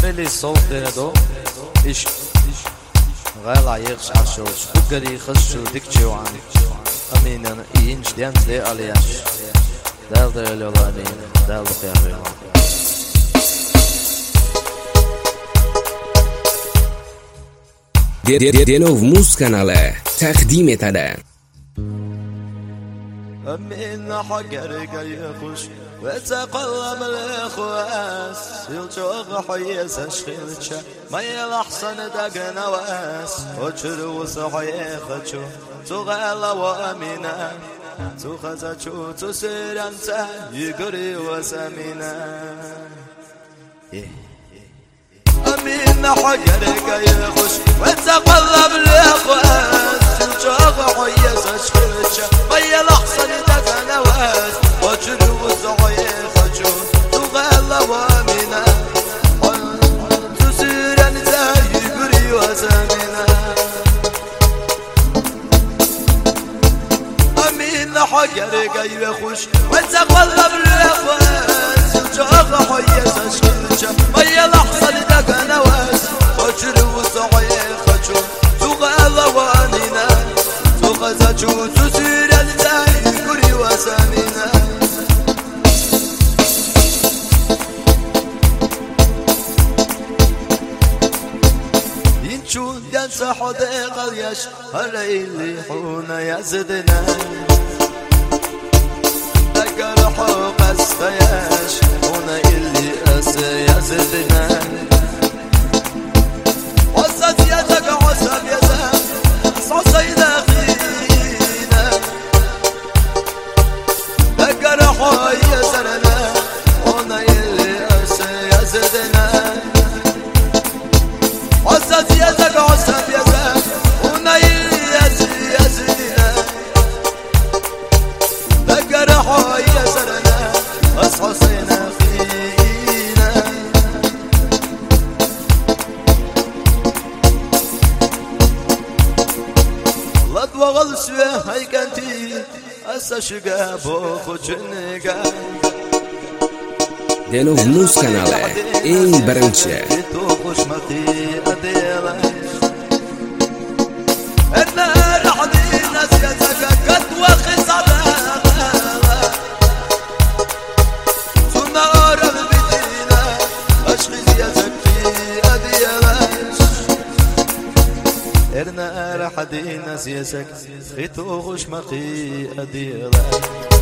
خیلی صوت دو عشق غير عيقش عشوش فقري خشو دكتشو عن أمين أنا إينش ديانت دي ألياش دال دي اليولانين دال دي قيامي دينو في موس كاناله تقديم تده أمين حقري يخش وتقلب الإخواس يلجوغ حيس أشخيلتش ما يلحسن دق نواس وشرو صحيخشو تغالا وأمينا تخزشو تسير أنت يقري وسمينا أمين حقري يخش وتقلب الإخواس يلجوغ حيس أشخيلتش ما يلحسن دق نواس وشرو صحيخشو تغالا وأمينا تسير أنت يقري وسمينا حقري يخش وتقلب الأخوات الجوغ حيس أشخيلش ويا لحظة لدق نواس وجر وصعيخشو تغالا وانينا تغزجو تسير الزاي قري وسامينا ينشو ينسى حديق اليش هليلي حونا يزدنا حوق استياش هنا اللي يزدنا وصد يدك وصب يدك صصيد أخينا ذكر حوي سرنا هنا اللي يزدنا وصد يدك وصب يدك هنا اللي يزدنا ذكر حوي حسينا فينا لطوى غلسوة هيكنتي أساشقا بوخو جنقا دينو في موس كاناله إين برنشة توخش مقي أديلاش إنا رحدي نسيتك قد وخصدا إرنا رح دينا سياسك خيتو غش مقي أديلاش